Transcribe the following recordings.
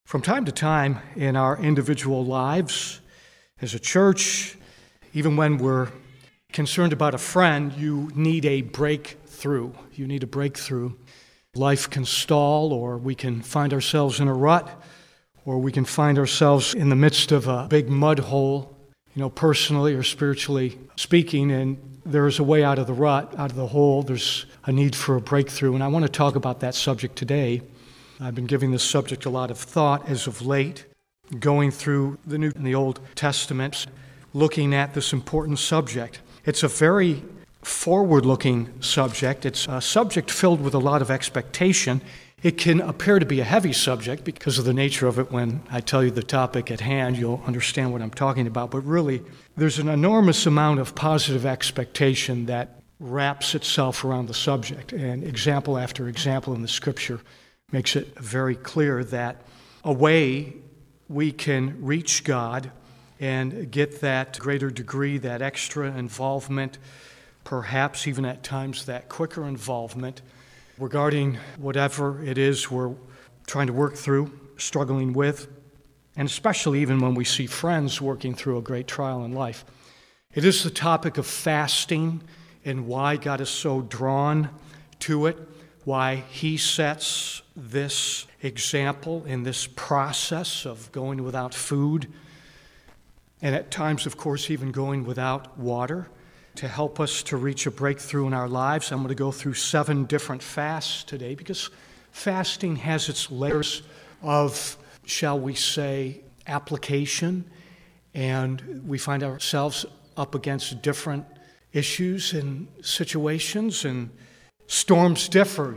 From time to time in our individual lives, as a church, even when we're concerned about a friend, you need a breakthrough. You need a breakthrough. Life can stall, or we can find ourselves in a rut, or we can find ourselves in the midst of a big mud hole, personally or spiritually speaking, and there's a way out of the rut, out of the hole. There's a need for a breakthrough, and I want to talk about that subject today. I've been giving this subject a lot of thought as of late, going through the New and the Old Testaments, looking at this important subject. It's a very forward-looking subject. It's a subject filled with a lot of expectation. It can appear to be a heavy subject because of the nature of it. When I tell you the topic at hand, you'll understand what I'm talking about. But really, there's an enormous amount of positive expectation that wraps itself around the subject. And example after example in the Scripture makes it very clear that a way we can reach God and get that greater degree, that extra involvement, perhaps even at times that quicker involvement regarding whatever it is we're trying to work through, struggling with, and especially even when we see friends working through a great trial in life. It is the topic of fasting and why God is so drawn to it, why He sets this example in this process of going without food, and at times, of course, even going without water to help us to reach a breakthrough in our lives. I'm going to go through 7 different fasts today because fasting has its layers of, shall we say, application, and we find ourselves up against different issues and situations, and storms differ,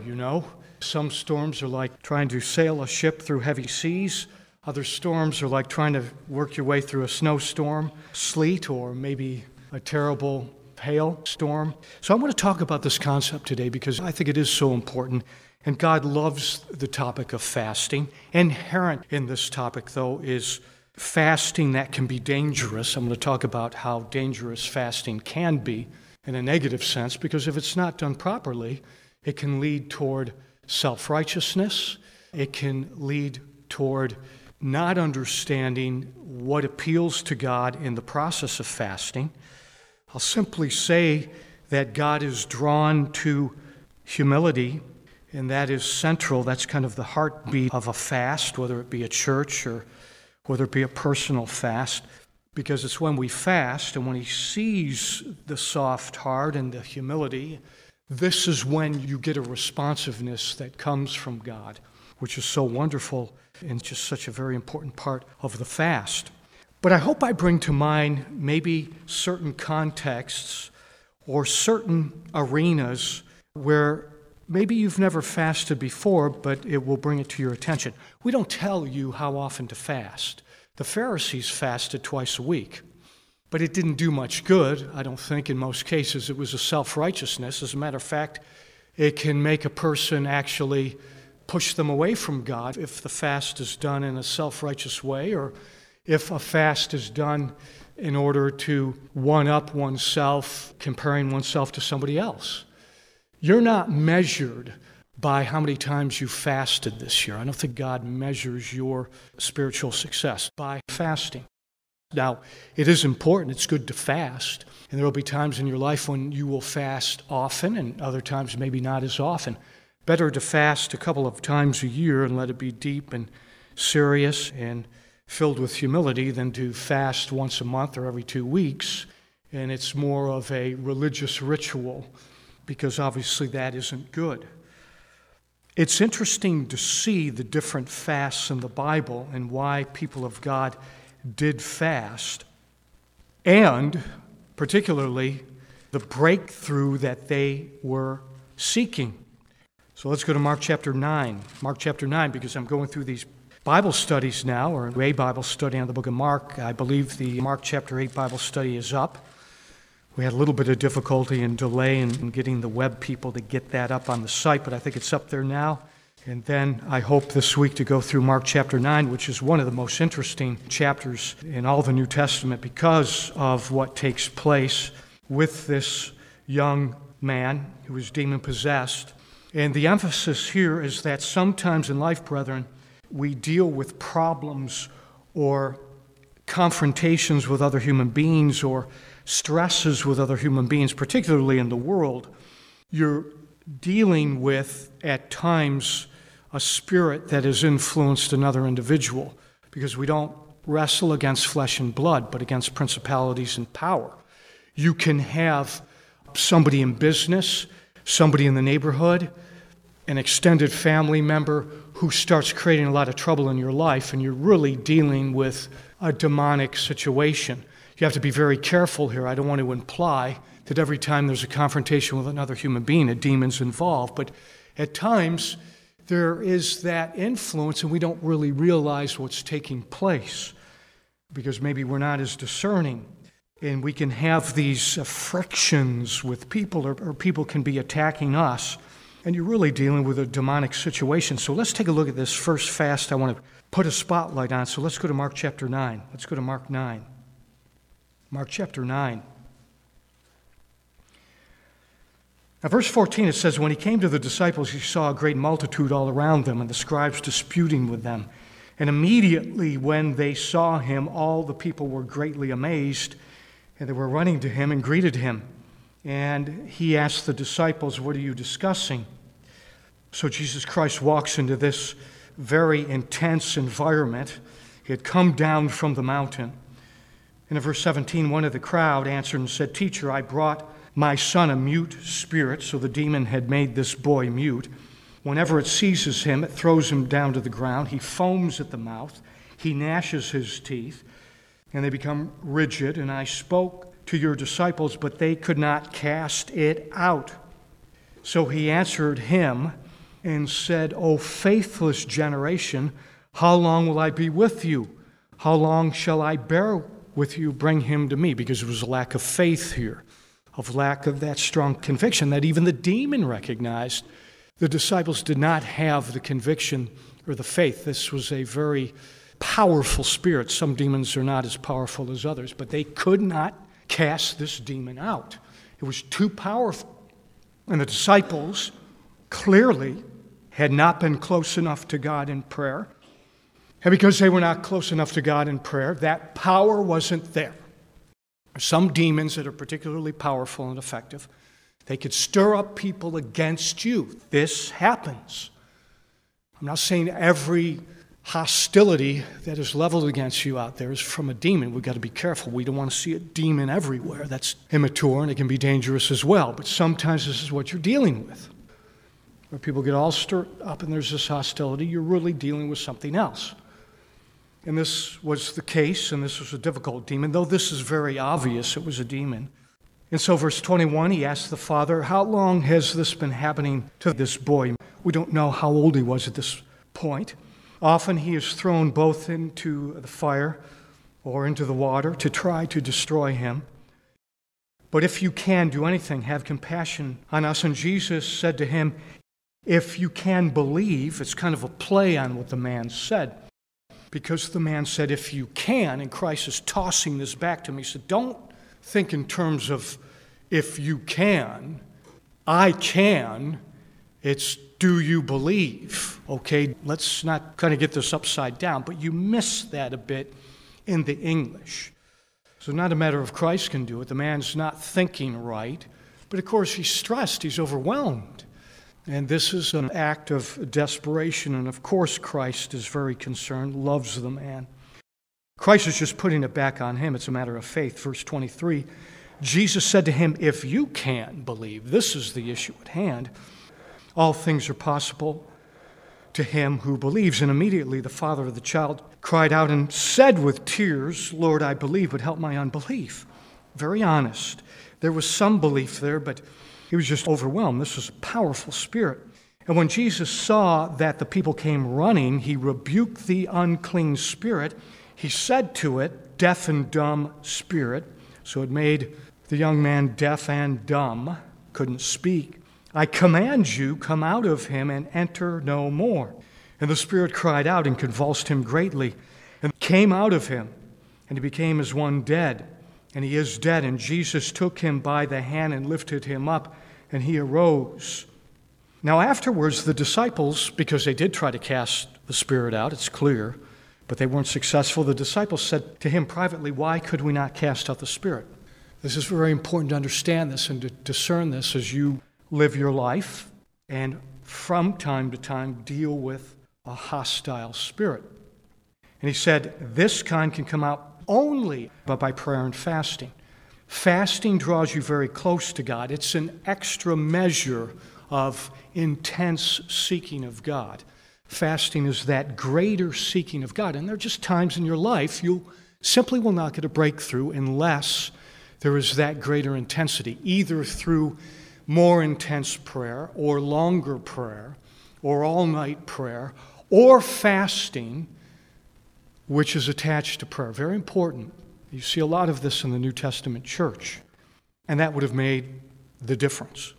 Some storms are like trying to sail a ship through heavy seas. Other storms are like trying to work your way through a snowstorm, sleet, or maybe a terrible hail storm. So I want to talk about this concept today because I think it is so important, and God loves the topic of fasting. Inherent in this topic, though, is fasting that can be dangerous. I'm going to talk about how dangerous fasting can be in a negative sense, because if it's not done properly, it can lead toward self-righteousness. It can lead toward not understanding what appeals to God in the process of fasting. I'll simply say that God is drawn to humility, and that is central. That's kind of the heartbeat of a fast, whether it be a church or whether it be a personal fast, because it's when we fast and when He sees the soft heart and the humility, this is when you get a responsiveness that comes from God, which is so wonderful and just such a very important part of the fast. But I hope I bring to mind maybe certain contexts or certain arenas where maybe you've never fasted before, but it will bring it to your attention. We don't tell you how often to fast. The Pharisees fasted twice a week, but it didn't do much good. I don't think in most cases it was a self-righteousness. As a matter of fact, it can make a person actually push them away from God if the fast is done in a self-righteous way, or if a fast is done in order to one-up oneself, comparing oneself to somebody else. You're not measured by how many times you fasted this year. I don't think God measures your spiritual success by fasting. Now, it is important. It's good to fast. And there will be times in your life when you will fast often and other times maybe not as often. Better to fast a couple of times a year and let it be deep and serious and filled with humility than to fast once a month or every 2 weeks. And it's more of a religious ritual because obviously that isn't good. It's interesting to see the different fasts in the Bible and why people of God did fast, and particularly the breakthrough that they were seeking. So let's go to Mark chapter 9. Mark chapter 9, because I'm going through these Bible studies now, or a Bible study on the book of Mark. I believe the Mark chapter 8 Bible study is up. We had a little bit of difficulty and delay in getting the web people to get that up on the site, but I think it's up there now. And then I hope this week to go through Mark chapter 9, which is one of the most interesting chapters in all the New Testament because of what takes place with this young man who was demon-possessed. And the emphasis here is that sometimes in life, brethren, we deal with problems or confrontations with other human beings or stresses with other human beings, particularly in the world, you're dealing with, at times, a spirit that has influenced another individual, because we don't wrestle against flesh and blood, but against principalities and power. You can have somebody in business, somebody in the neighborhood, an extended family member who starts creating a lot of trouble in your life, and you're really dealing with a demonic situation. You have to be very careful here. I don't want to imply that every time there's a confrontation with another human being, a demon's involved, but at times there is that influence and we don't really realize what's taking place because maybe we're not as discerning. And we can have these frictions with people, or people can be attacking us, and you're really dealing with a demonic situation. So let's take a look at this first fast I want to put a spotlight on. So let's go to Mark chapter 9. Let's go to Mark 9. Mark chapter 9. Now, verse 14, it says, "When he came to the disciples, he saw a great multitude all around them, and the scribes disputing with them. And immediately when they saw him, all the people were greatly amazed, and they were running to him and greeted him. And he asked the disciples, 'What are you discussing?'" So Jesus Christ walks into this very intense environment. He had come down from the mountain. And in verse 17, one of the crowd answered and said, "Teacher, I brought my son a mute spirit," so the demon had made this boy mute. "Whenever it seizes him, it throws him down to the ground. He foams at the mouth. He gnashes his teeth, and they become rigid. And I spoke to your disciples, but they could not cast it out." So he answered him and said, "O faithless generation, how long will I be with you? How long shall I bear with you? Bring him to me." Because there was a lack of faith here, of lack of that strong conviction that even the demon recognized. The disciples did not have the conviction or the faith. This was a very powerful spirit. Some demons are not as powerful as others, but they could not cast this demon out. It was too powerful. And the disciples clearly had not been close enough to God in prayer. And because they were not close enough to God in prayer, that power wasn't there. Some demons that are particularly powerful and effective, they could stir up people against you. This happens. I'm not saying every hostility that is leveled against you out there is from a demon. We've got to be careful. We don't want to see a demon everywhere. That's immature and it can be dangerous as well. But sometimes this is what you're dealing with. Where people get all stirred up and there's this hostility, you're really dealing with something else. And this was the case, and this was a difficult demon, though this is very obvious it was a demon. And so verse 21, he asked the father, "How long has this been happening to this boy?" We don't know how old he was at this point. Often he is thrown both into the fire or into the water to try to destroy him. But if you can do anything, have compassion on us. And Jesus said to him, "If you can believe," it's kind of a play on what the man said. Because the man said, "If you can," and Christ is tossing this back to me. He said, don't think in terms of if you can, I can. It's do you believe? Okay, let's not kind of get this upside down, but you miss that a bit in the English. So not a matter of Christ can do it. The man's not thinking right. But of course, he's stressed. He's overwhelmed. And this is an act of desperation. And of course, Christ is very concerned, loves the man. Christ is just putting it back on him. It's a matter of faith. Verse 23, Jesus said to him, "If you can believe," this is the issue at hand, "all things are possible to him who believes." And immediately the father of the child cried out and said with tears, "Lord, I believe, but help my unbelief." Very honest. There was some belief there, but he was just overwhelmed. This was a powerful spirit. And when Jesus saw that the people came running, he rebuked the unclean spirit. He said to it, "Deaf and dumb spirit." So it made the young man deaf and dumb, couldn't speak. "I command you, come out of him and enter no more." And the spirit cried out and convulsed him greatly, and came out of him, and he became as one dead. And he is dead. And Jesus took him by the hand and lifted him up, and he arose. Now afterwards the disciples, because they did try to cast the spirit out, it's clear, but they weren't successful. The disciples said to him privately, "Why could we not cast out the spirit?" This is very important to understand this and to discern this as you live your life and from time to time deal with a hostile spirit. And he said, this kind can come out only by prayer and fasting. Fasting draws you very close to God. It's an extra measure of intense seeking of God. Fasting is that greater seeking of God. And there are just times in your life you simply will not get a breakthrough unless there is that greater intensity, either through more intense prayer or longer prayer or all-night prayer or fasting, which is attached to prayer. Very important. You see a lot of this in the New Testament church, and that would have made the difference.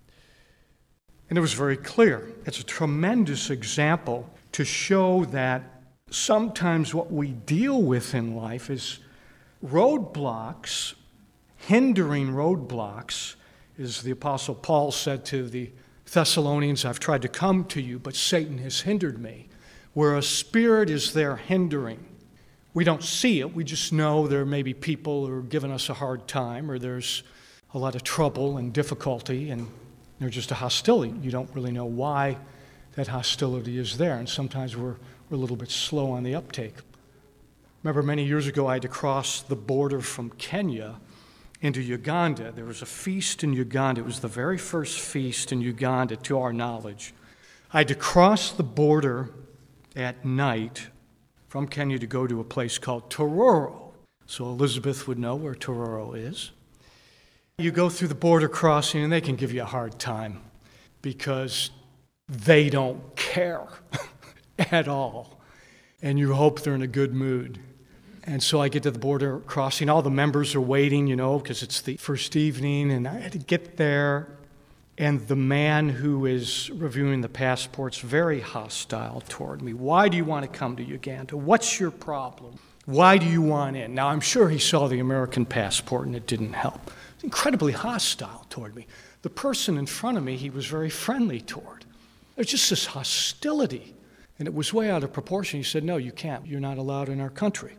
And it was very clear. It's a tremendous example to show that sometimes what we deal with in life is roadblocks, hindering roadblocks, as the Apostle Paul said to the Thessalonians, "I've tried to come to you, but Satan has hindered me." Where a spirit is there hindering. We don't see it, we just know there may be people who are giving us a hard time, or there's a lot of trouble and difficulty, and there's just a hostility. You don't really know why that hostility is there, and sometimes we're a little bit slow on the uptake. Remember many years ago I had to cross the border from Kenya into Uganda. There was a feast in Uganda. It was the very first feast in Uganda to our knowledge. I had to cross the border at night from Kenya to go to a place called Tororo. So Elizabeth would know where Tororo is. You go through the border crossing and they can give you a hard time because they don't care at all. And you hope they're in a good mood. And so I get to the border crossing. All the members are waiting, because it's the first evening. And I had to get there. And the man who is reviewing the passport's very hostile toward me. "Why do you want to come to Uganda? What's your problem? Why do you want in?" Now, I'm sure he saw the American passport and it didn't help. He's incredibly hostile toward me. The person in front of me, he was very friendly toward. There's just this hostility. And it was way out of proportion. He said, "No, you can't. You're not allowed in our country."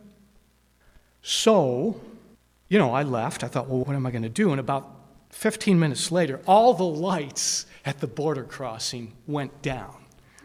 So, I left. I thought, well, what am I going to do? And about 15 minutes later, all the lights at the border crossing went down.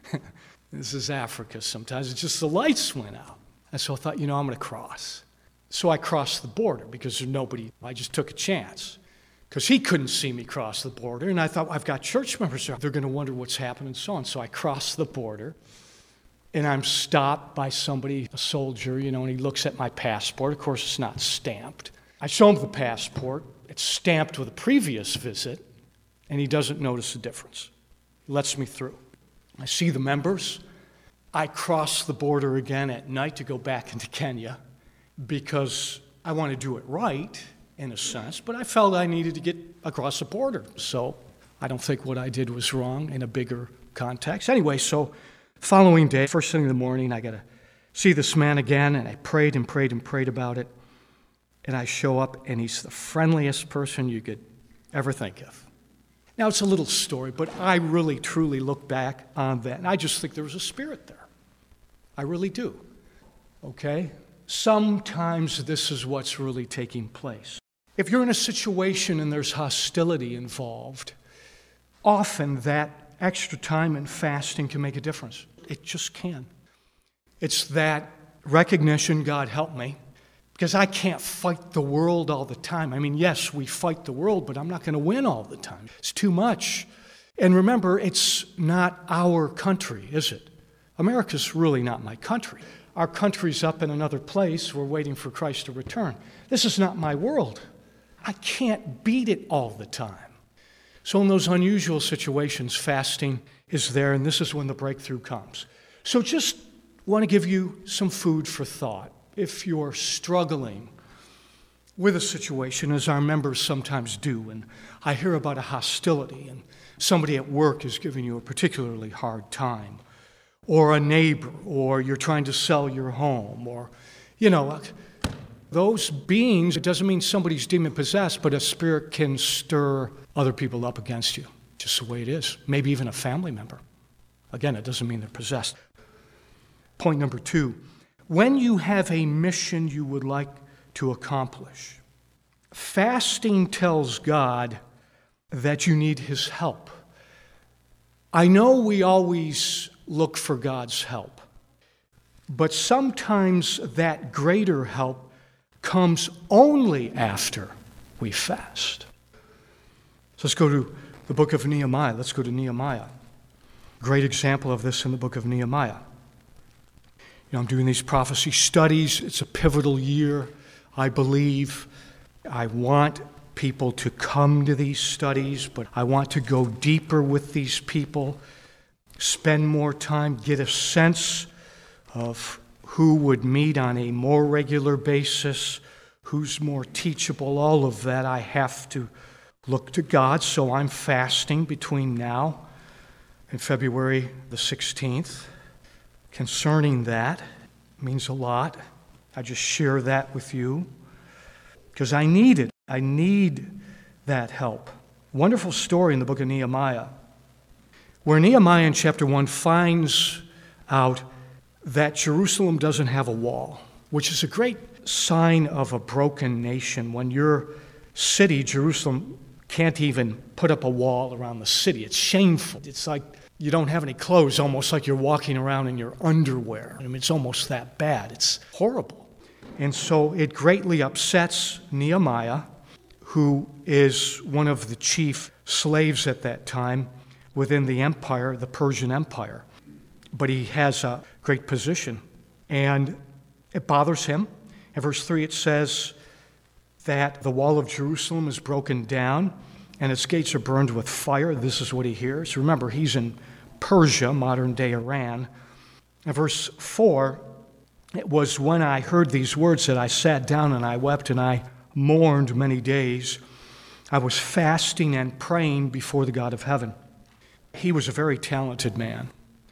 This is Africa sometimes. It's just the lights went out. And so I thought, I'm going to cross. So I crossed the border because there's nobody. I just took a chance because he couldn't see me cross the border. And I thought, I've got church members there. They're going to wonder what's happened and so on. So I crossed the border. And I'm stopped by somebody, a soldier, and he looks at my passport. Of course, it's not stamped. I show him the passport. It's stamped with a previous visit, and he doesn't notice the difference. He lets me through. I see the members. I cross the border again at night to go back into Kenya because I want to do it right, in a sense, but I felt I needed to get across the border. So I don't think what I did was wrong in a bigger context. Anyway, so following day, first thing in the morning, I got to see this man again, and I prayed and prayed and prayed about it. And I show up, and he's the friendliest person you could ever think of. Now, it's a little story, but I really, truly look back on that, and I just think there was a spirit there. I really do. Okay? Sometimes this is what's really taking place. If you're in a situation and there's hostility involved, often that extra time in fasting can make a difference. It just can. It's that recognition, God help me, because I can't fight the world all the time. I mean, yes, we fight the world, but I'm not going to win all the time. It's too much. And remember, it's not our country, is it? America's really not my country. Our country's up in another place. We're waiting for Christ to return. This is not my world. I can't beat it all the time. So in those unusual situations, fasting is there, and this is when the breakthrough comes. So just want to give you some food for thought. If you're struggling with a situation, as our members sometimes do, and I hear about a hostility, and somebody at work is giving you a particularly hard time, or a neighbor, or you're trying to sell your home, or, those beings, it doesn't mean somebody's demon-possessed, but a spirit can stir other people up against you, just the way it is. Maybe even a family member. Again, it doesn't mean they're possessed. Point number 2, when you have a mission you would like to accomplish, fasting tells God that you need His help. I know we always look for God's help, but sometimes that greater help comes only after we fast. So let's go to the book of Nehemiah. Let's go to Nehemiah. Great example of this in the book of Nehemiah. I'm doing these prophecy studies. It's a pivotal year, I believe. I want people to come to these studies, but I want to go deeper with these people, spend more time, get a sense of who would meet on a more regular basis, who's more teachable, all of that. I have to look to God, so I'm fasting between now and February the 16th. Concerning that, it means a lot. I just share that with you because I need it. I need that help. Wonderful story in the book of Nehemiah, where Nehemiah in chapter 1 finds out that Jerusalem doesn't have a wall, which is a great sign of a broken nation. When your city, Jerusalem, can't even put up a wall around the city. It's shameful. It's like you don't have any clothes, almost like you're walking around in your underwear. I mean, it's almost that bad. It's horrible. And so it greatly upsets Nehemiah, who is one of the chief slaves at that time within the empire, the Persian Empire. But he has a great position, and it bothers him. In verse 3 it says that the wall of Jerusalem is broken down and its gates are burned with fire. This is what he hears. Remember, he's in Persia, modern-day Iran. In verse 4, it was when I heard these words that I sat down and I wept and I mourned many days. I was fasting and praying before the God of heaven. He was a very talented man,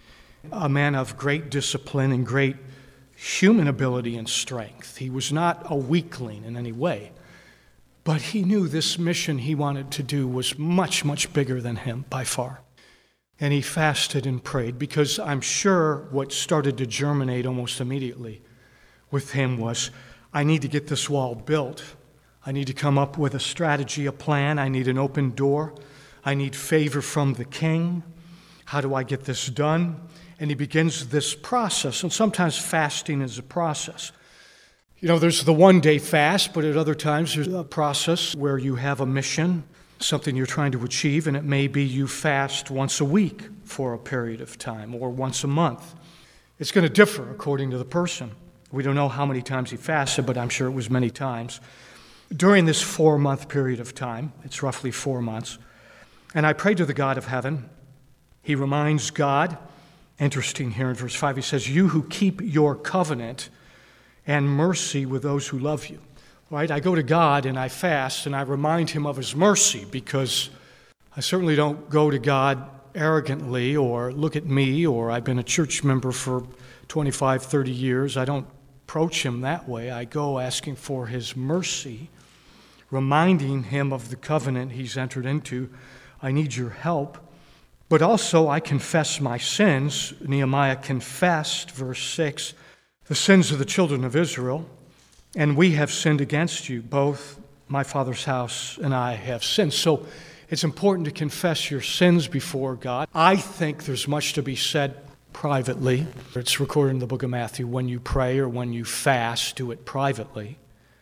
a man of great discipline and great human ability and strength. He was not a weakling in any way, but he knew this mission he wanted to do was much, much bigger than him by far. And he fasted and prayed because I'm sure what started to germinate almost immediately with him was, I need to get this wall built. I need to come up with a strategy, a plan. I need an open door. I need favor from the king. How do I get this done? And he begins this process. And sometimes fasting is a process. There's the one-day fast, but at other times there's a process where you have a mission, something you're trying to achieve, and it may be you fast once a week for a period of time or once a month. It's going to differ according to the person. We don't know how many times he fasted, but I'm sure it was many times. During this 4-month period of time, it's roughly 4 months, and I prayed to the God of heaven. He reminds God, interesting here in verse 5, he says, you who keep your covenant and mercy with those who love you. Right? I go to God and I fast and I remind him of his mercy because I certainly don't go to God arrogantly or look at me or I've been a church member for 25, 30 years. I don't approach him that way. I go asking for his mercy, reminding him of the covenant he's entered into. I need your help. But also I confess my sins. Nehemiah confessed, verse 6, the sins of the children of Israel. And we have sinned against you, both my father's house and I have sinned. So it's important to confess your sins before God. I think there's much to be said privately. It's recorded in the book of Matthew, when you pray or when you fast, do it privately.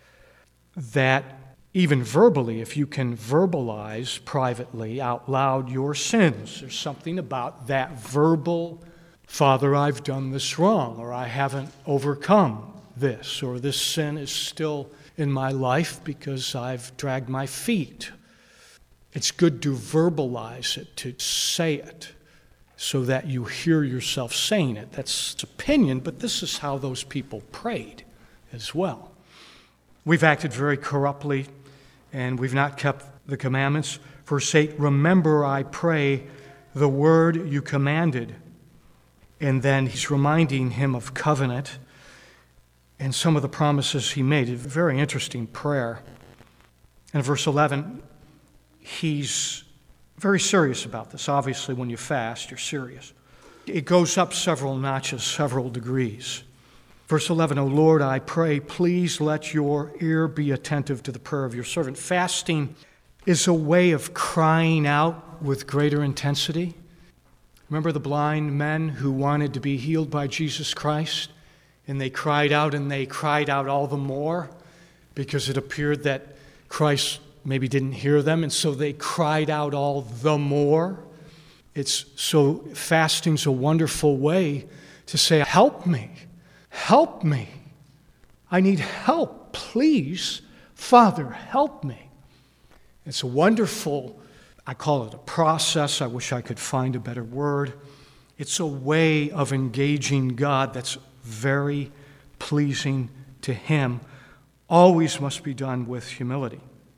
That even verbally, if you can verbalize privately out loud your sins, there's something about that verbal, Father, I've done this wrong, or I haven't overcome this, or this sin is still in my life because I've dragged my feet. It's good to verbalize it, to say it, so that you hear yourself saying it. That's opinion, but this is how those people prayed as well. We've acted very corruptly, and we've not kept the commandments. Verse 8, remember, I pray, the word you commanded. And then he's reminding him of covenant and some of the promises he made. A very interesting prayer. And verse 11, he's very serious about this. Obviously, when you fast, you're serious. It goes up several notches, several degrees. Verse 11, O Lord, I pray, please let your ear be attentive to the prayer of your servant. Fasting is a way of crying out with greater intensity. Remember the blind men who wanted to be healed by Jesus Christ? And they cried out all the more because it appeared that Christ maybe didn't hear them, and so they cried out all the more. Fasting's a wonderful way to say, help me. Help me. I need help. Please, Father, help me. It's a wonderful, I call it a process. I wish I could find a better word. It's a way of engaging God that's very pleasing to Him. Always must be done with humility.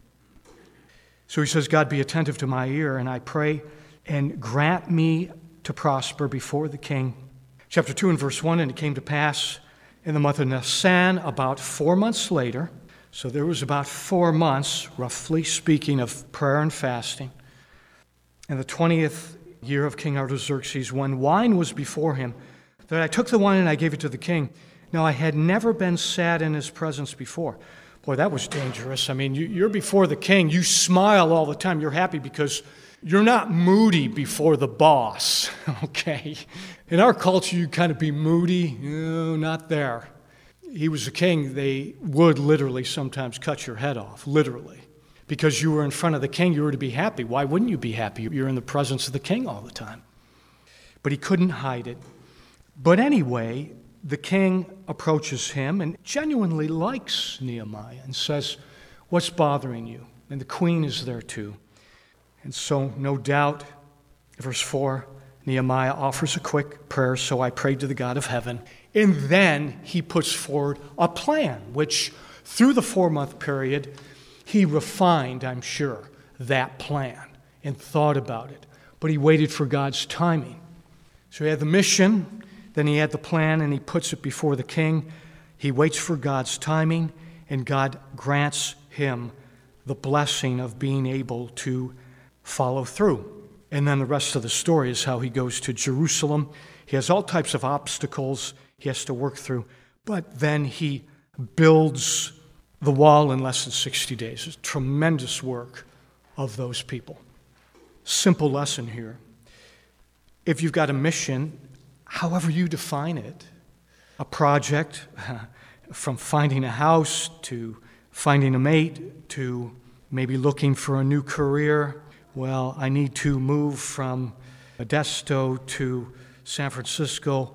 So he says, God, be attentive to my ear, and I pray, and grant me to prosper before the king. Chapter 2 and verse 1, and it came to pass in the month of Nisan, about 4 months later, so there was about 4 months, roughly speaking, of prayer and fasting, in the 20th year of King Artaxerxes, when wine was before him, that I took the wine and I gave it to the king. Now I had never been sad in his presence before. Boy, that was dangerous. I mean, you're before the king. You smile all the time. You're happy because you're not moody before the boss, okay? In our culture, you kind of be moody. No, not there. He was a king. They would literally sometimes cut your head off, literally. Because you were in front of the king, you were to be happy. Why wouldn't you be happy? You're in the presence of the king all the time. But he couldn't hide it. But anyway, the king approaches him and genuinely likes Nehemiah and says, what's bothering you? And the queen is there too. And so, no doubt, verse 4, Nehemiah offers a quick prayer, so I prayed to the God of heaven. And then he puts forward a plan, which through the 4-month period, he refined, I'm sure, that plan and thought about it. But he waited for God's timing. So he had the mission, then he had the plan, and he puts it before the king. He waits for God's timing, and God grants him the blessing of being able to follow through. And then the rest of the story is how he goes to Jerusalem. He has all types of obstacles he has to work through, but then he builds the wall in less than 60 days. It's tremendous work of those people. Simple lesson here. If you've got a mission, however you define it, a project, from finding a house to finding a mate to maybe looking for a new career. Well, I need to move from Modesto to San Francisco.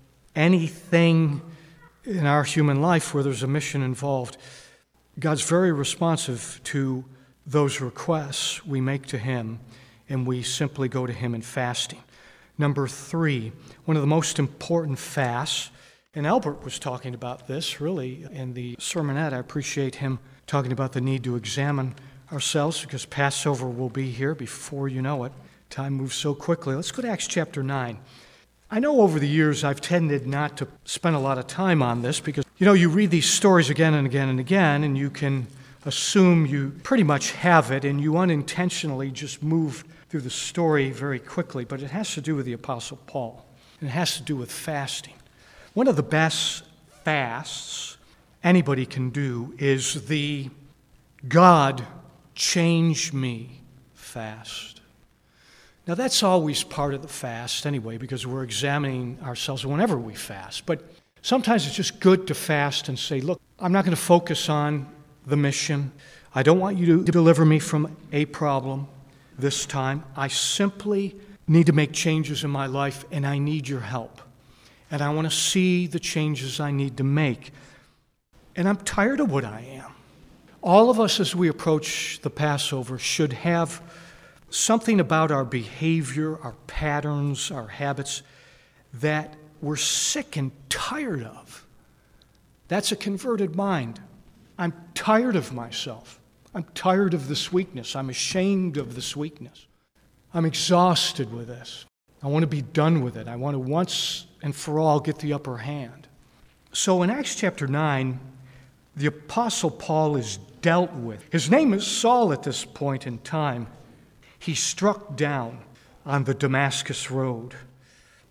Anything in our human life where there's a mission involved, God's very responsive to those requests we make to Him, and we simply go to Him in fasting. Number 3, one of the most important fasts, and Albert was talking about this really in the sermonette. I appreciate him talking about the need to examine ourselves because Passover will be here before you know it. Time moves so quickly. Let's go to Acts chapter 9. I know over the years I've tended not to spend a lot of time on this because, you read these stories again and again and again, and you can assume you pretty much have it, and you unintentionally just move through the story very quickly, but it has to do with the Apostle Paul, and it has to do with fasting. One of the best fasts anybody can do is the God change me fast. Now that's always part of the fast anyway, because we're examining ourselves whenever we fast, but sometimes it's just good to fast and say, look, I'm not going to focus on the mission. I don't want you to deliver me from a problem this time. I simply need to make changes in my life, and I need your help. And I want to see the changes I need to make. And I'm tired of what I am. All of us, as we approach the Passover, should have something about our behavior, our patterns, our habits that we're sick and tired of. That's a converted mind. I'm tired of myself. I'm tired of this weakness. I'm ashamed of this weakness. I'm exhausted with this. I want to be done with it. I want to once and for all get the upper hand. So in Acts chapter 9, the Apostle Paul is dealt with. His name is Saul at this point in time. He's struck down on the Damascus road.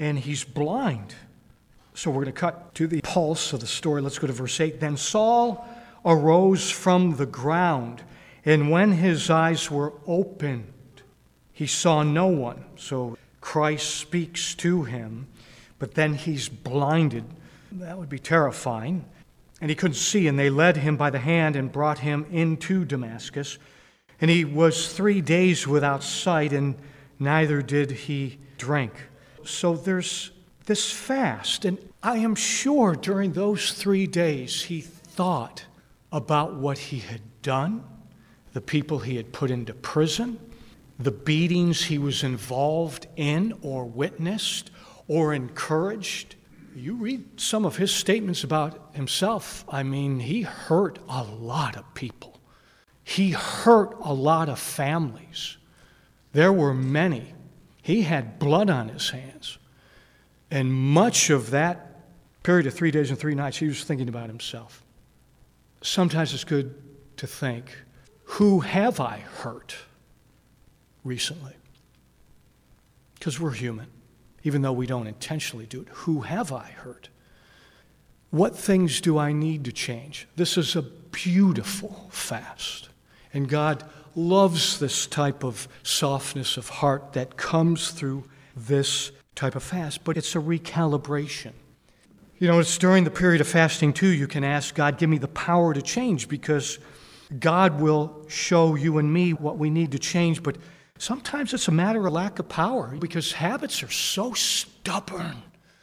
and he's blind. So we're going to cut to the pulse of the story. Let's go to verse 8. Then Saul arose from the ground, and when his eyes were opened, he saw no one. So Christ speaks to him, but then he's blinded. That would be terrifying. And he couldn't see, and they led him by the hand and brought him into Damascus. And he was 3 days without sight, and neither did he drink. So there's this fast, and I am sure during those 3 days he thought about what he had done, the people he had put into prison, the beatings he was involved in or witnessed or encouraged. You read some of his statements about himself. I mean, he hurt a lot of people. He hurt a lot of families. There were many. He had blood on his hands. And much of that period of 3 days and 3 nights, he was thinking about himself. Sometimes it's good to think, who have I hurt recently? Because we're human, even though we don't intentionally do it. Who have I hurt? What things do I need to change? This is a beautiful fast. And God loves this type of softness of heart that comes through this type of fast, but it's a recalibration. You know, it's during the period of fasting, too, you can ask God, give me the power to change, because God will show you and me what we need to change, but sometimes it's a matter of lack of power, because habits are so stubborn.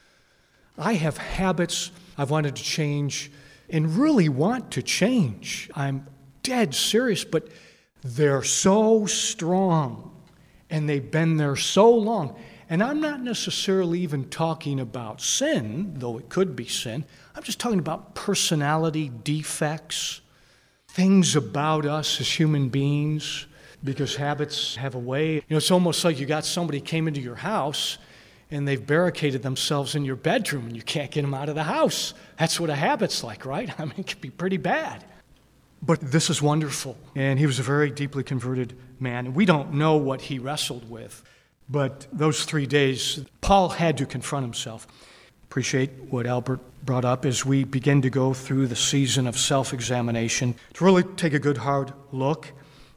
I have habits I've wanted to change and really want to change. I'm dead serious, but they're so strong, and they've been there so long. And I'm not necessarily even talking about sin, though it could be sin. I'm just talking about personality defects, things about us as human beings, because habits have a way. You know, it's almost like you got somebody came into your house and they've barricaded themselves in your bedroom and you can't get them out of the house. That's what a habit's like, right? I mean, it can be pretty bad. But this is wonderful. And he was a very deeply converted man. We don't know what he wrestled with. But those 3 days, Paul had to confront himself. Appreciate what Albert brought up as we begin to go through the season of self-examination. To really take a good hard look,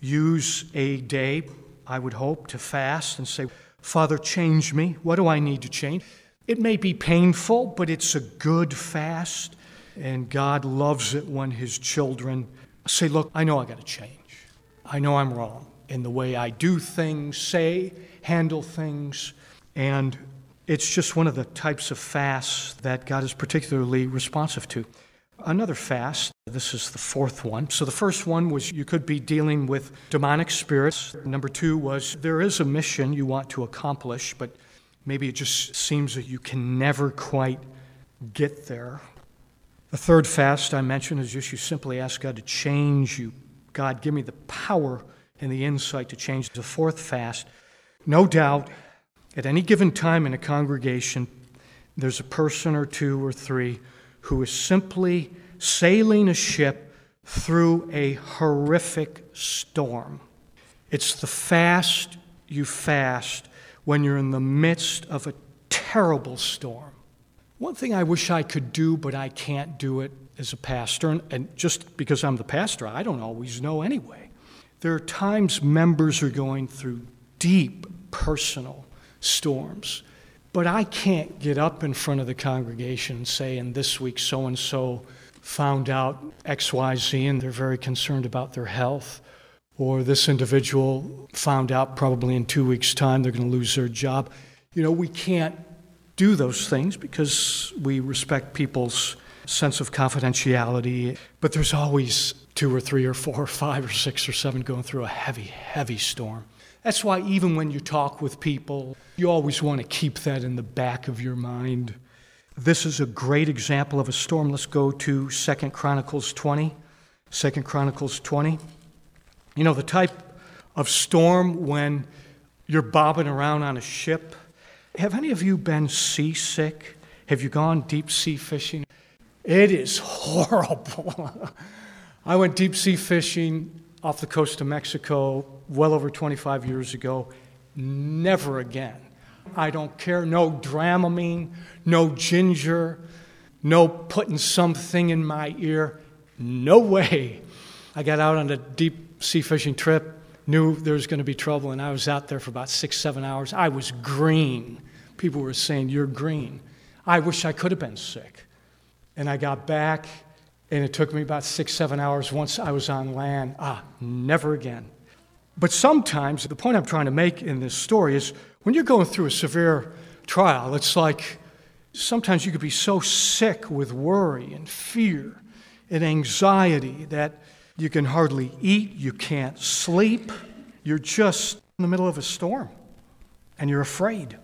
use a day, I would hope, to fast and say, Father, change me. What do I need to change? It may be painful, but it's a good fast. And God loves it when his children say, look, I know I got to change. I know I'm wrong in the way I do things, say, handle things. And it's just one of the types of fasts that God is particularly responsive to. Another fast, this is the fourth one. So the first one was you could be dealing with demonic spirits. Number 2 was there is a mission you want to accomplish, but maybe it just seems that you can never quite get there. The third fast I mentioned is just you simply ask God to change you. God, give me the power and the insight to change. The fourth fast, no doubt, at any given time in a congregation, there's a person or 2 or 3 who is simply sailing a ship through a horrific storm. It's the fast you fast when you're in the midst of a terrible storm. One thing I wish I could do, but I can't do it as a pastor, and just because I'm the pastor, I don't always know anyway. There are times members are going through deep personal storms, but I can't get up in front of the congregation and say, and this week so-and-so found out XYZ and they're very concerned about their health, or this individual found out probably in 2 weeks' time they're going to lose their job. You know, we can't do those things because we respect people's sense of confidentiality, but there's always 2 or 3 or 4 or 5 or 6 or 7 going through a heavy, heavy storm. That's why even when you talk with people, you always want to keep that in the back of your mind. This is a great example of a storm. Let's go to 2 Chronicles 20. 2 Chronicles 20. You know, the type of storm when you're bobbing around on a ship. Have any of you been seasick? Have you gone deep sea fishing? It is horrible. I went deep sea fishing off the coast of Mexico well over 25 years ago. Never again. I don't care. No Dramamine, no ginger, no putting something in my ear. No way. I got out on a deep sea fishing trip, knew there was going to be trouble, and I was out there for about 6-7 hours. I was green. People were saying, "You're green." I wish I could have been sick. And I got back, and it took me about 6-7 hours once I was on land. Never again. But sometimes, the point I'm trying to make in this story is when you're going through a severe trial, it's like sometimes you could be so sick with worry and fear and anxiety that you can hardly eat, you can't sleep, you're just in the middle of a storm, and you're afraid.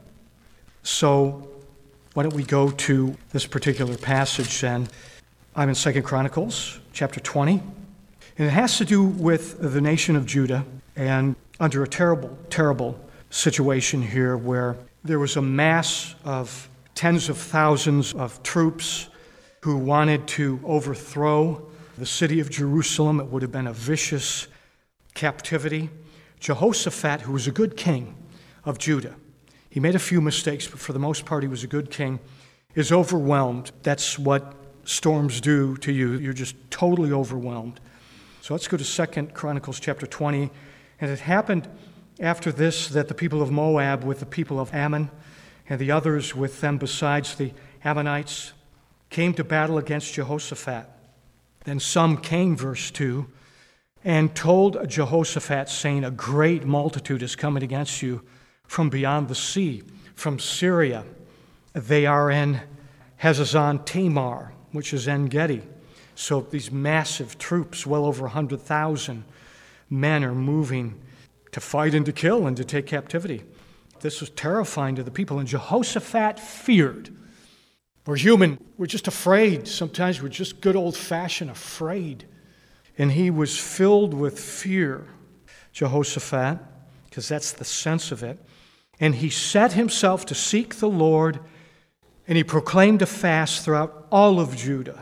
So why don't we go to this particular passage, and I'm in 2 Chronicles chapter 20, and it has to do with the nation of Judah, and under a terrible, terrible situation here where there was a mass of tens of thousands of troops who wanted to overthrow the city of Jerusalem. It would have been a vicious captivity. Jehoshaphat, who was a good king of Judah, he made a few mistakes, but for the most part he was a good king, is overwhelmed. That's what storms do to you. You're just totally overwhelmed. So let's go to 2 Chronicles chapter 20. And it happened after this that the people of Moab with the people of Ammon and the others with them besides the Ammonites came to battle against Jehoshaphat. Then some came, verse 2, and told Jehoshaphat, saying, "A great multitude is coming against you from beyond the sea, from Syria. They are in Hazazon Tamar," which is En-Gedi. So these massive troops, well over 100,000 men, are moving to fight and to kill and to take captivity. This was terrifying to the people, and Jehoshaphat feared. We're human. We're just afraid. Sometimes we're just good old-fashioned afraid. And he was filled with fear, Jehoshaphat, because that's the sense of it. And he set himself to seek the Lord, and he proclaimed a fast throughout all of Judah.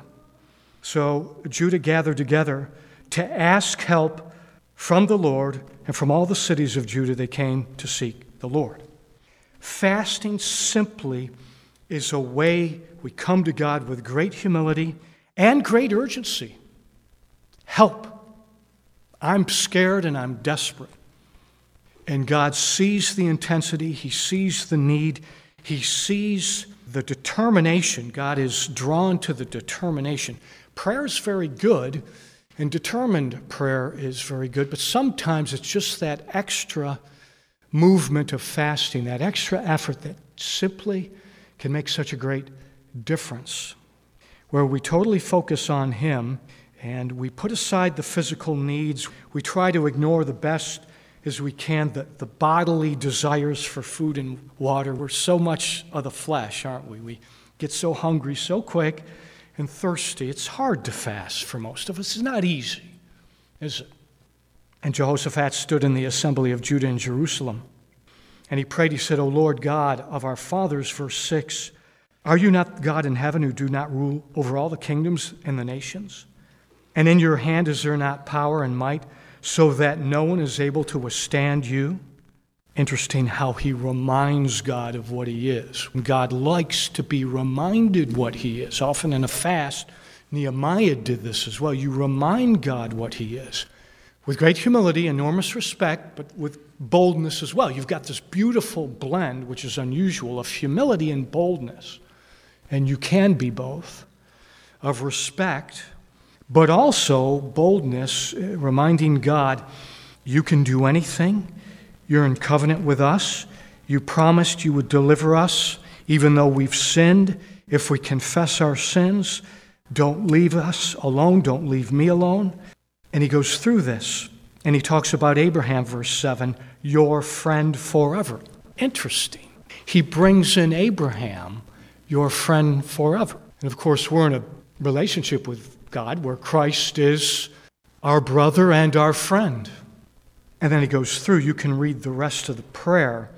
So Judah gathered together to ask help from the Lord, and from all the cities of Judah they came to seek the Lord. Fasting simply is a way we come to God with great humility and great urgency. Help. I'm scared and I'm desperate. And God sees the intensity. He sees the need. He sees the determination. God is drawn to the determination. Prayer is very good, and determined prayer is very good, but sometimes it's just that extra movement of fasting, that extra effort that simply can make such a great difference, where we totally focus on Him and we put aside the physical needs. We try to ignore the best as we can, the bodily desires for food and water. We're so much of the flesh, aren't we? We get so hungry so quick and thirsty. It's hard to fast for most of us. It's not easy, is it? And Jehoshaphat stood in the assembly of Judah and Jerusalem, and he prayed. He said, "O Lord God of our fathers," verse 6, "are you not God in heaven who do not rule over all the kingdoms and the nations? And in your hand is there not power and might, so that no one is able to withstand you?" Interesting how he reminds God of what he is. God likes to be reminded what he is. Often in a fast, Nehemiah did this as well. You remind God what he is. With great humility, enormous respect, but with boldness as well. You've got this beautiful blend, which is unusual, of humility and boldness. And you can be both. Of respect, but also boldness, reminding God, you can do anything. You're in covenant with us. You promised you would deliver us, even though we've sinned. If we confess our sins, don't leave us alone. Don't leave me alone. And he goes through this, and he talks about Abraham, verse 7, your friend forever. Interesting. He brings in Abraham, your friend forever. And of course, we're in a relationship with God where Christ is our brother and our friend. And then he goes through. You can read the rest of the prayer,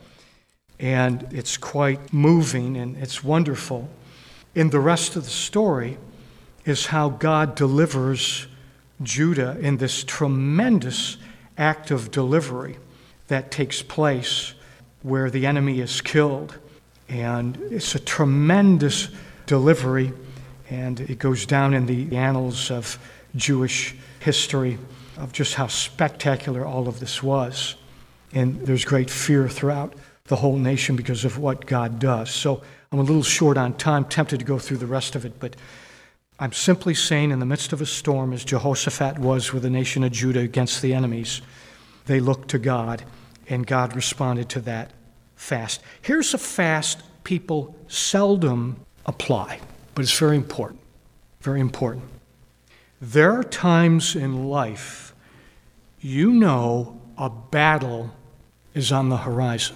and it's quite moving and it's wonderful. In the rest of the story is how God delivers Judah in this tremendous act of delivery that takes place where the enemy is killed. And it's a tremendous delivery, and it goes down in the annals of Jewish history of just how spectacular all of this was. And there's great fear throughout the whole nation because of what God does. So I'm a little short on time, tempted to go through the rest of it, but I'm simply saying in the midst of a storm, as Jehoshaphat was with the nation of Judah against the enemies, they looked to God, and God responded to that fast. Here's a fast people seldom apply, but it's very important. Very important. There are times in life you know a battle is on the horizon.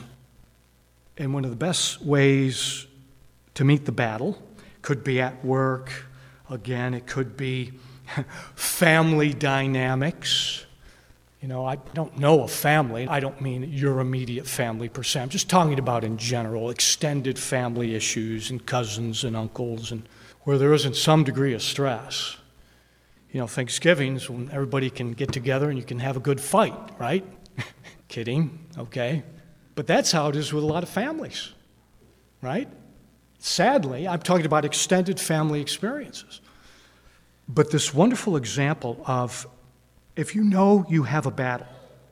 And one of the best ways to meet the battle could be at work. Again, it could be family dynamics. You know, I don't know a family. I don't mean your immediate family per se. I'm just talking about in general, extended family issues and cousins and uncles, and where there isn't some degree of stress. You know, Thanksgiving's when everybody can get together and you can have a good fight, right? Kidding, okay. But that's how it is with a lot of families, right? Sadly, I'm talking about extended family experiences. But this wonderful example of if you know you have a battle,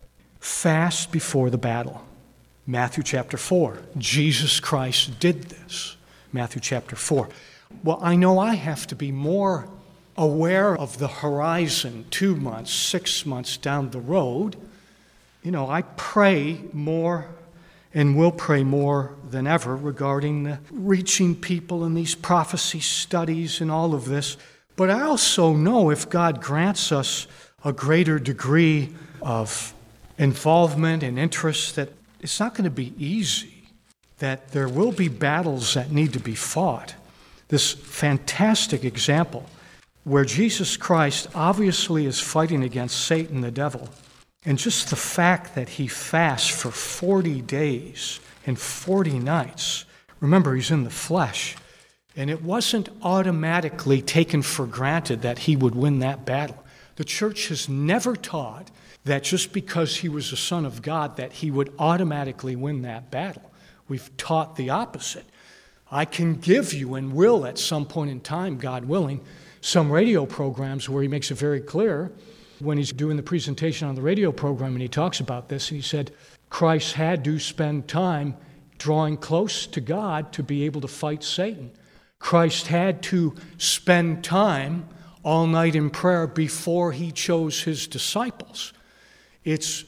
fast before the battle. Matthew chapter 4. Jesus Christ did this. Matthew chapter 4. Well, I know I have to be more aware of the horizon 2 months, 6 months down the road. You know, I pray more and will pray more than ever regarding reaching people in these prophecy studies and all of this. But I also know if God grants us a greater degree of involvement and interest, that it's not going to be easy, that there will be battles that need to be fought. This fantastic example where Jesus Christ obviously is fighting against Satan, the devil, and just the fact that he fasts for 40 days and 40 nights. Remember, he's in the flesh. And it wasn't automatically taken for granted that he would win that battle. The church has never taught that just because he was the Son of God that he would automatically win that battle. We've taught the opposite. I can give you and will at some point in time, God willing, some radio programs where he makes it very clear when he's doing the presentation on the radio program and he talks about this, and he said Christ had to spend time drawing close to God to be able to fight Satan. Christ had to spend time all night in prayer before he chose his disciples. It's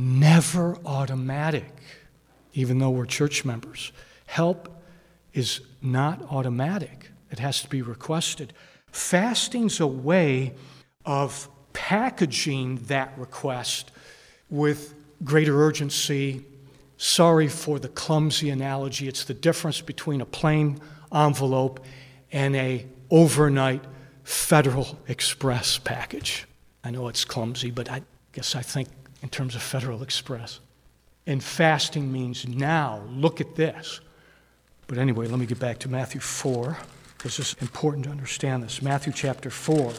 never automatic, even though we're church members. Help is not automatic. It has to be requested. Fasting's a way of packaging that request with greater urgency. Sorry for the clumsy analogy. It's the difference between a plain envelope and a overnight Federal Express package. I know it's clumsy, but I guess I think in terms of Federal Express. And fasting means now, look at this. But anyway, let me get back to Matthew 4, because it's important to understand this. Matthew chapter 4.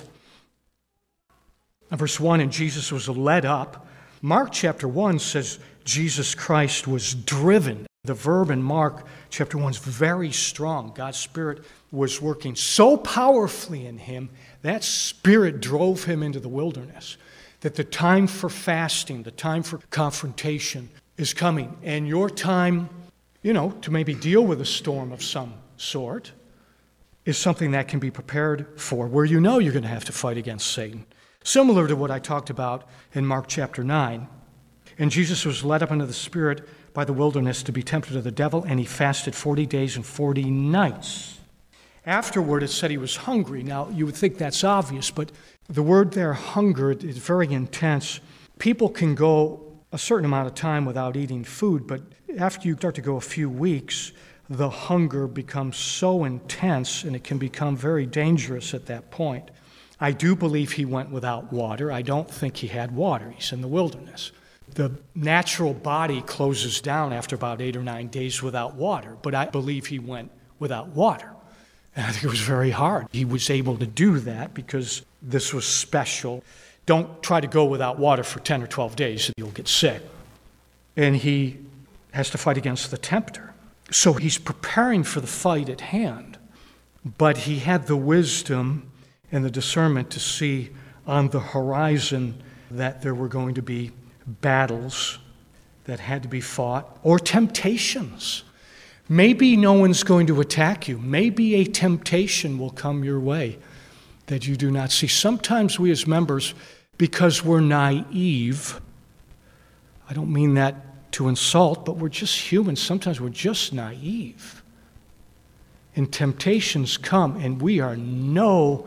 Verse 1, and Jesus was led up. Mark chapter 1 says Jesus Christ was driven. The verb in Mark chapter 1 is very strong. God's Spirit was working so powerfully in him, that Spirit drove him into the wilderness, that the time for fasting, the time for confrontation is coming. And your time, to maybe deal with a storm of some sort is something that can be prepared for, where you're going to have to fight against Satan. Similar to what I talked about in Mark chapter 9. And Jesus was led up into the Spirit by the wilderness to be tempted of the devil, and he fasted 40 days and 40 nights. Afterward, it said he was hungry. Now, you would think that's obvious, but the word there, hunger, is very intense. People can go a certain amount of time without eating food, but after you start to go a few weeks, the hunger becomes so intense, and it can become very dangerous at that point. I do believe he went without water. I don't think he had water. He's in the wilderness. The natural body closes down after about 8 or 9 days without water, but I believe he went without water. And I think it was very hard. He was able to do that because this was special. Don't try to go without water for 10 or 12 days, you'll get sick. And he has to fight against the tempter. So he's preparing for the fight at hand. But he had the wisdom and the discernment to see on the horizon that there were going to be battles that had to be fought, or temptations. Maybe no one's going to attack you. Maybe a temptation will come your way that you do not see. Sometimes we as members, because we're naive, I don't mean that to insult, but we're just human. Sometimes we're just naive. And temptations come, and we are in no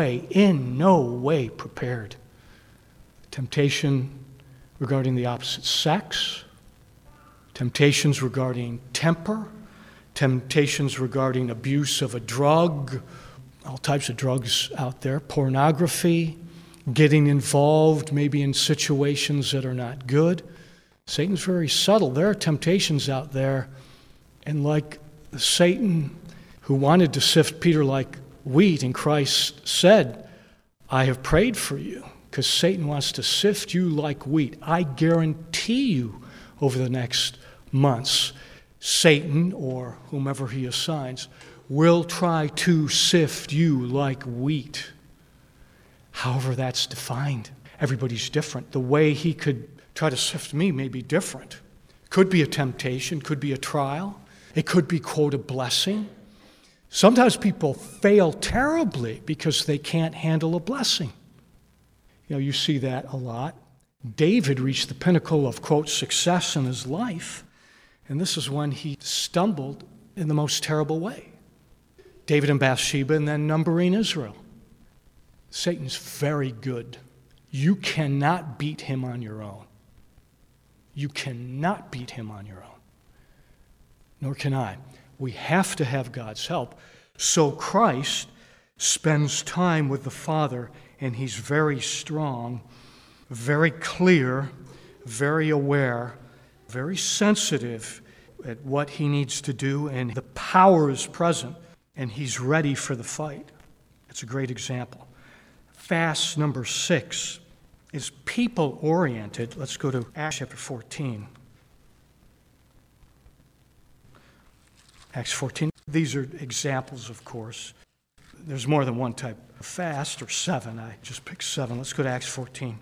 way prepared. Temptation regarding the opposite sex, temptations regarding temper, temptations regarding abuse of a drug, all types of drugs out there, pornography, getting involved maybe in situations that are not good. Satan's very subtle. There are temptations out there, and like Satan who wanted to sift Peter like wheat, and Christ said, I have prayed for you, because Satan wants to sift you like wheat. I guarantee you over the next months, Satan, or whomever he assigns, will try to sift you like wheat. However that's defined. Everybody's different. The way he could try to sift me may be different. Could be a temptation, could be a trial. It could be, quote, a blessing. Sometimes people fail terribly because they can't handle a blessing. You know, you see that a lot. David reached the pinnacle of, quote, success in his life, and this is when he stumbled in the most terrible way. David and Bathsheba, and then numbering Israel. Satan's very good. You cannot beat him on your own. You cannot beat him on your own. Nor can I. We have to have God's help. So Christ spends time with the Father, and he's very strong, very clear, very aware, very sensitive at what he needs to do, and the power is present, and he's ready for the fight. It's a great example. Fast number 6 is people-oriented. Let's go to Acts chapter 14. Acts 14. These are examples, of course. There's more than one type of fast, or 7. I just picked 7. Let's go to Acts 14.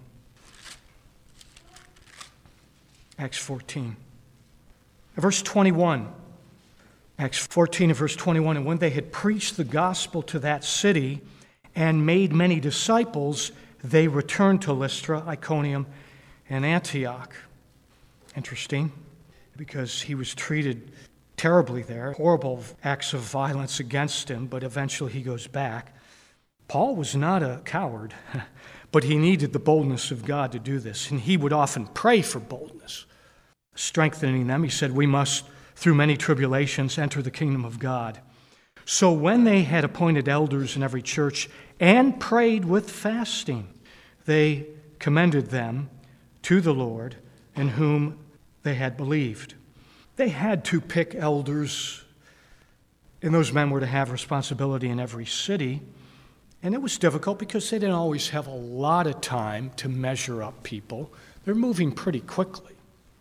Acts 14. Verse 21. Acts 14 and verse 21. And when they had preached the gospel to that city and made many disciples, they returned to Lystra, Iconium, and Antioch. Interesting, because he was treated terribly there, horrible acts of violence against him, but eventually he goes back. Paul was not a coward, but he needed the boldness of God to do this, and he would often pray for boldness. Strengthening them, he said, we must, through many tribulations, enter the kingdom of God. So when they had appointed elders in every church and prayed with fasting, they commended them to the Lord in whom they had believed. They had to pick elders, and those men were to have responsibility in every city. And it was difficult because they didn't always have a lot of time to measure up people. They're moving pretty quickly.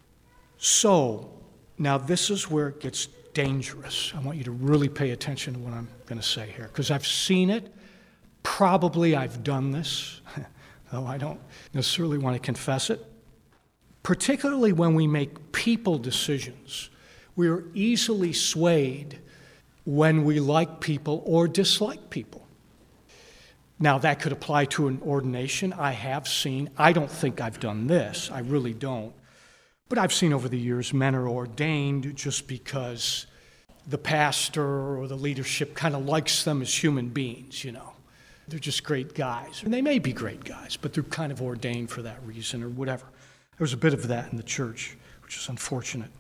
So, now this is where it gets dangerous. I want you to really pay attention to what I'm going to say here, because I've seen it. Probably I've done this, though I don't necessarily want to confess it. Particularly when we make people decisions, we are easily swayed when we like people or dislike people. Now, that could apply to an ordination. I have seen, I don't think I've done this, I really don't, but I've seen over the years men are ordained just because the pastor or the leadership kind of likes them as human beings, you know. They're just great guys. And they may be great guys, but they're kind of ordained for that reason or whatever. There was a bit of that in the church, which is unfortunate.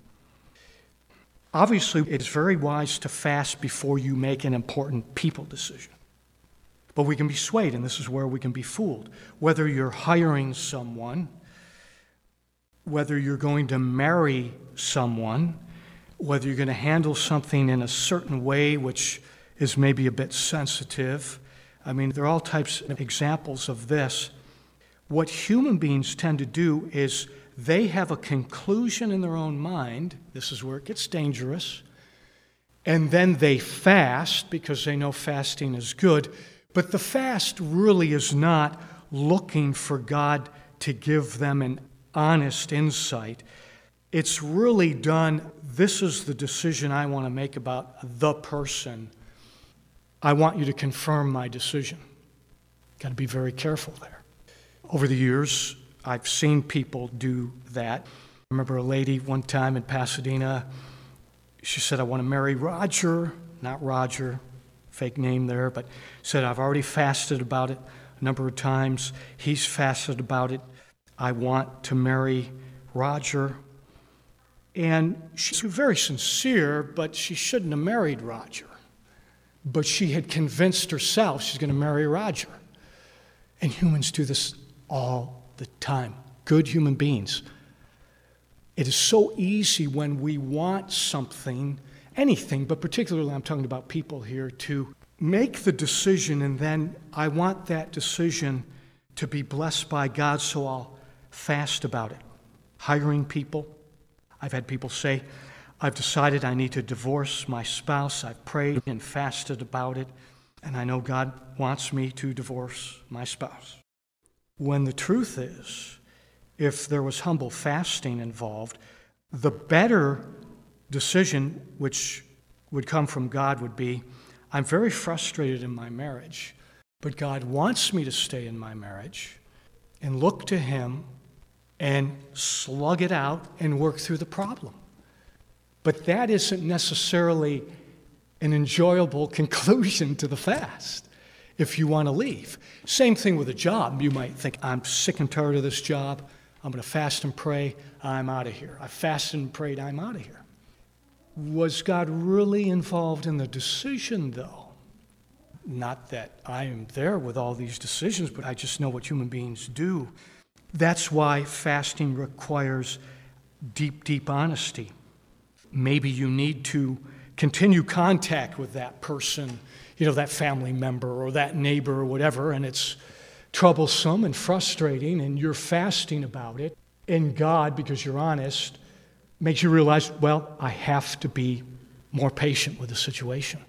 Obviously, it's very wise to fast before you make an important people decision. But we can be swayed, and this is where we can be fooled. Whether you're hiring someone, whether you're going to marry someone, whether you're going to handle something in a certain way which is maybe a bit sensitive. I mean, there are all types of examples of this. What human beings tend to do is they have a conclusion in their own mind. This is where it gets dangerous. And then they fast because they know fasting is good. But the fast really is not looking for God to give them an honest insight. It's really done, this is the decision I want to make about the person. I want you to confirm my decision. Got to be very careful there. Over the years, I've seen people do that. I remember a lady one time in Pasadena. She said, I want to marry Roger, not Roger, fake name there, but said, I've already fasted about it a number of times. He's fasted about it. I want to marry Roger. And she's very sincere, but she shouldn't have married Roger. But she had convinced herself she's going to marry Roger. And humans do this all the time. Good human beings. It is so easy when we want something, anything, but particularly I'm talking about people here, to make the decision and then I want that decision to be blessed by God, so I'll fast about it. Hiring people. I've had people say, I've decided I need to divorce my spouse. I've prayed and fasted about it, and I know God wants me to divorce my spouse. When the truth is, if there was humble fasting involved, the better decision, which would come from God, would be, I'm very frustrated in my marriage, but God wants me to stay in my marriage, and look to Him and slug it out and work through the problem. But that isn't necessarily an enjoyable conclusion to the fast if you want to leave. Same thing with a job. You might think, I'm sick and tired of this job. I'm going to fast and pray. I'm out of here. I fasted and prayed. I'm out of here. Was God really involved in the decision, though? Not that I am there with all these decisions, but I just know what human beings do. That's why fasting requires deep, deep honesty. Maybe you need to continue contact with that person, that family member or that neighbor or whatever, and it's troublesome and frustrating, and you're fasting about it. And God, because you're honest, makes you realize, well, I have to be more patient with the situation.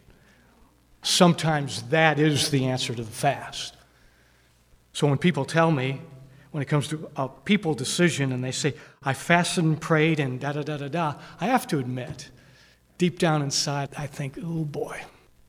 Sometimes that is the answer to the fast. So when people tell me, when it comes to a people decision, and they say, I fasted and prayed and da-da-da-da-da, I have to admit, deep down inside, I think, oh boy.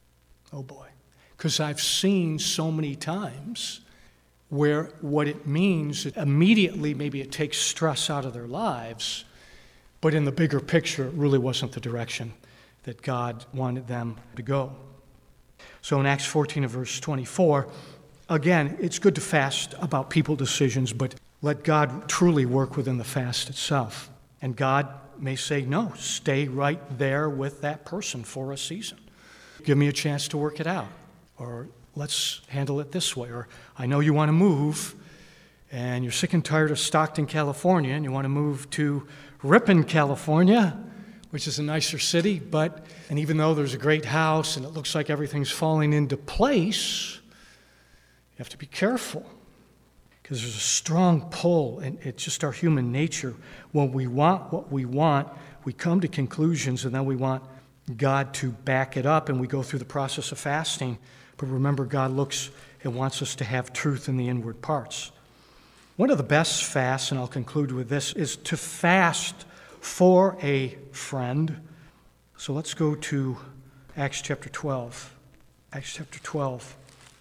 Because I've seen so many times where what it means, immediately maybe it takes stress out of their lives, but in the bigger picture, it really wasn't the direction that God wanted them to go. So in Acts 14 and verse 24, again, it's good to fast about people decisions, but let God truly work within the fast itself. And God may say, no, stay right there with that person for a season. Give me a chance to work it out. Or let's handle it this way. Or I know you want to move, and you're sick and tired of Stockton, California, and you want to move to Ripon, California, which is a nicer city, and even though there's a great house and it looks like everything's falling into place, you have to be careful because there's a strong pull, and it's just our human nature. When we want what we want, we come to conclusions, and then we want God to back it up, and we go through the process of fasting. But remember, God looks and wants us to have truth in the inward parts. One of the best fasts, and I'll conclude with this, is to fast for a friend. So let's go to Acts chapter 12. Acts chapter 12.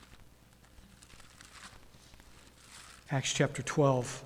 Acts chapter 12.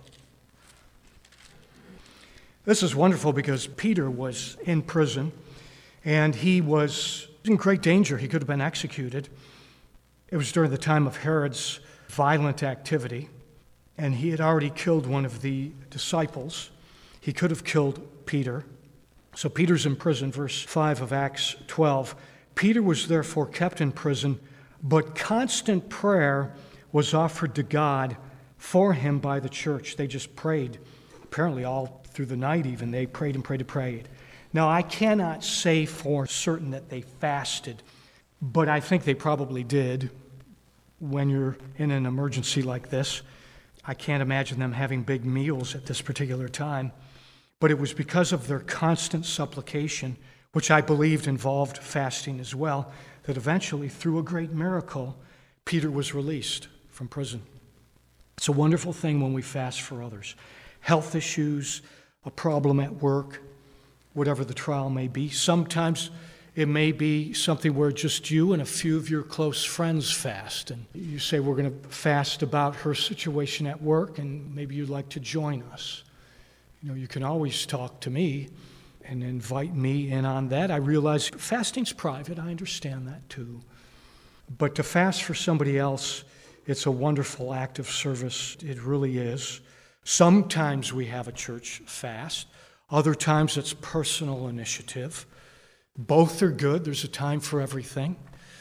This is wonderful because Peter was in prison, and he was in great danger. He could have been executed. It was during the time of Herod's violent activity, and he had already killed one of the disciples. He could have killed Peter. So Peter's in prison, verse 5 of Acts 12. Peter was therefore kept in prison, but constant prayer was offered to God for him by the church. They just prayed, apparently all through the night even. They prayed and prayed and prayed. Now, I cannot say for certain that they fasted, but I think they probably did when you're in an emergency like this. I can't imagine them having big meals at this particular time. But it was because of their constant supplication, which I believed involved fasting as well, that eventually, through a great miracle, Peter was released from prison. It's a wonderful thing when we fast for others. Health issues, a problem at work, whatever the trial may be. Sometimes it may be something where just you and a few of your close friends fast. And you say, we're going to fast about her situation at work, and maybe you'd like to join us. You can always talk to me and invite me in on that. I realize fasting's private. I understand that too. But to fast for somebody else, it's a wonderful act of service. It really is. Sometimes we have a church fast. Other times it's personal initiative. Both are good. There's a time for everything.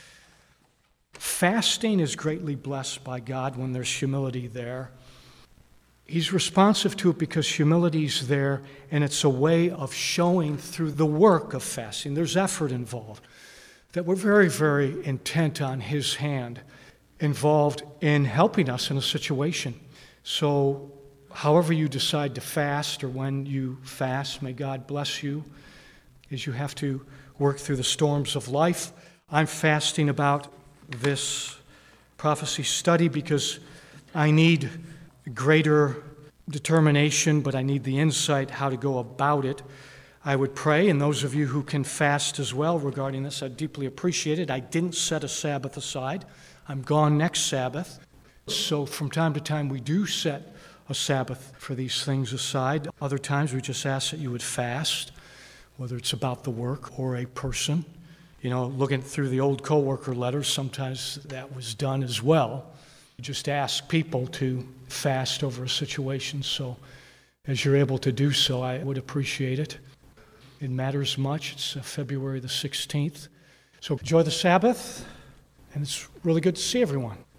Fasting is greatly blessed by God when there's humility there. He's responsive to it because humility's there, and it's a way of showing through the work of fasting. There's effort involved, that we're very, very intent on His hand involved in helping us in a situation. So however you decide to fast or when you fast, may God bless you as you have to work through the storms of life. I'm fasting about this prophecy study because I need greater determination, but I need the insight how to go about it. I would pray, and those of you who can fast as well regarding this, I'd deeply appreciate it. I didn't set a Sabbath aside. I'm gone next Sabbath. So from time to time we do set a Sabbath for these things aside. Other times we just ask that you would fast, whether it's about the work or a person. Looking through the old coworker letters, sometimes that was done as well. Just ask people to fast over a situation. So as you're able to do so, I would appreciate it. It matters much. It's February the 16th. So enjoy the Sabbath, and it's really good to see everyone.